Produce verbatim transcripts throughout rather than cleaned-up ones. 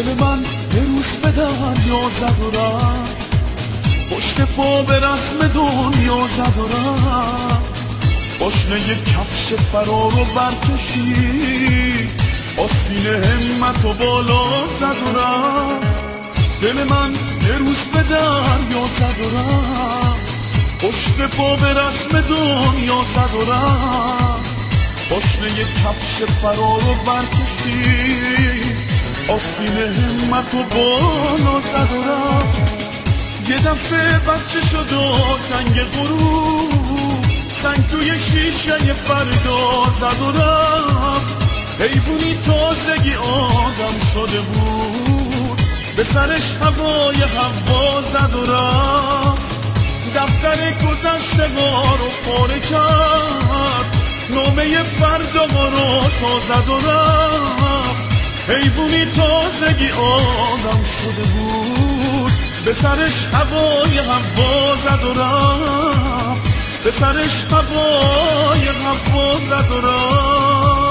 دل من یه روز به دریا زد و رفت، پشت پا به رسم دنیا زد و رفت. پاشنه یه کفش فرار رو برکشید، آستین همت و بالا زد و رفت. دل من یه روز به دریا زد و رفت، پشت پا به رسم دنیا زد و رفت. پاشنه یه کفش فرار رو برکشید، آستین همت و بالا زد و رفت. یه دفعه بچه شد و تنگ غروب، سنگ توی شیشه فردا زد و رفت. حیوونی تازگی آدم شده بود، به سرش هوای هوا زد و رفت. دفتر گذشته ها رو پاره کرد، نامه فردا ها رو تا زد و رفت. حیوونی تازگی آدم شده بود، به سرش هوای هوا زد و رفت. به سرش هوای هوا زد و رفت.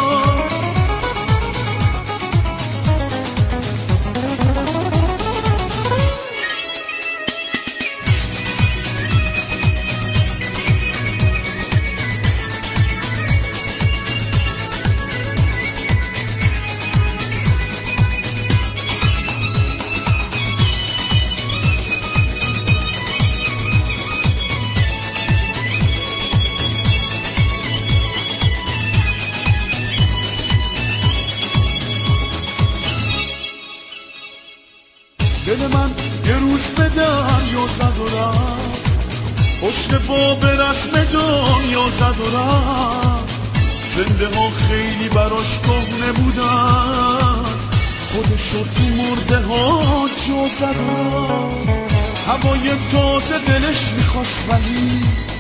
دل من یه روز به دریا زد و رفت، پشت پا به رسم دنیا زد و رفت. زنده ها خیلی براش کهنه بودن، خودشو تو مرده ها جا زد و رفت. هوای تازه دلش میخواست ولی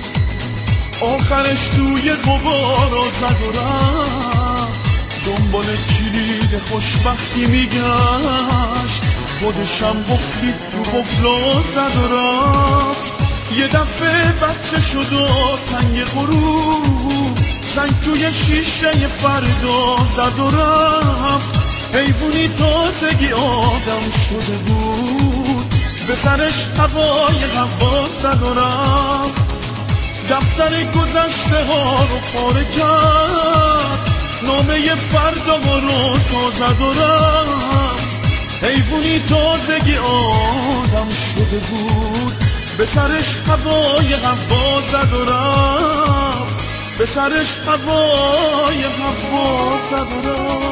آخرش توی غبارا زد و رفت. دنبال کلید خوشبختی میگشت، خودشم قفلی رو قفلا زد و رفت. یه دفعه بچه شد و تنگ غروب، سنگ توی شیشه فردا زد و رفت. حیوونی تازگی آدم شده بود، به سرش هوای هوا زد و رفت. دفتر گذشته ها رو پاره کرد، نامه فردا ها رو تا زد و رفت. حیوونی تازگی آدم شده بود، به سرش هوای هوا زد و رفت. به سرش هوای هوا زد و رفت.